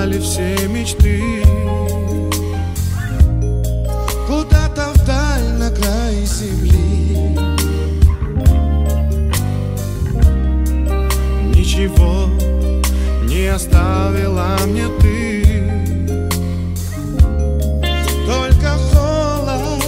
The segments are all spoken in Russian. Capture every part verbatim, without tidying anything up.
пропали все мечты. Куда-то вдаль на край земли. Ничего не оставила мне ты, только холод,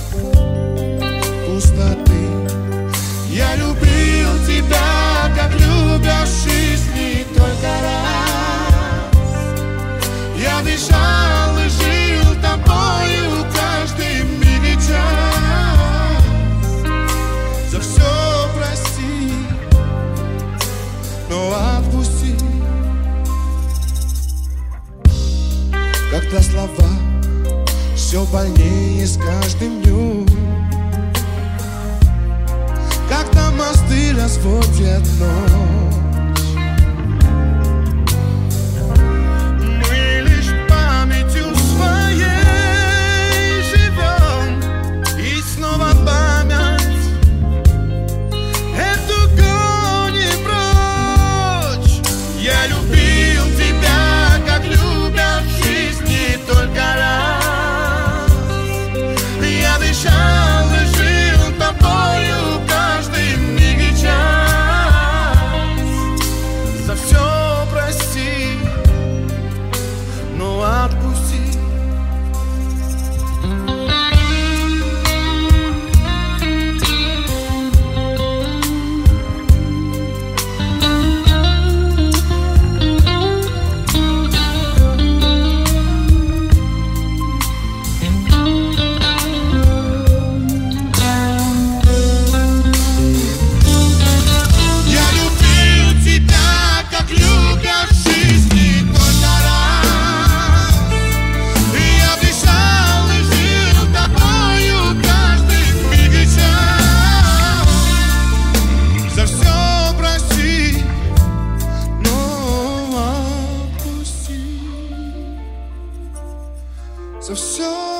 пустоты. Я любил тебя, как любят в жизни только раз. Я дышал и жил тобою каждый миг и час. За все прости, но отпусти. Когда слова все больнее с каждым днем, когда мосты разводят ночь, мы лишь памятью своей живем, и снова память эту гонит прочь. Я любил тебя, как любят в жизни только раз. Я дышал и жил тобою каждый миг и час. За все прости, но отпусти. So, so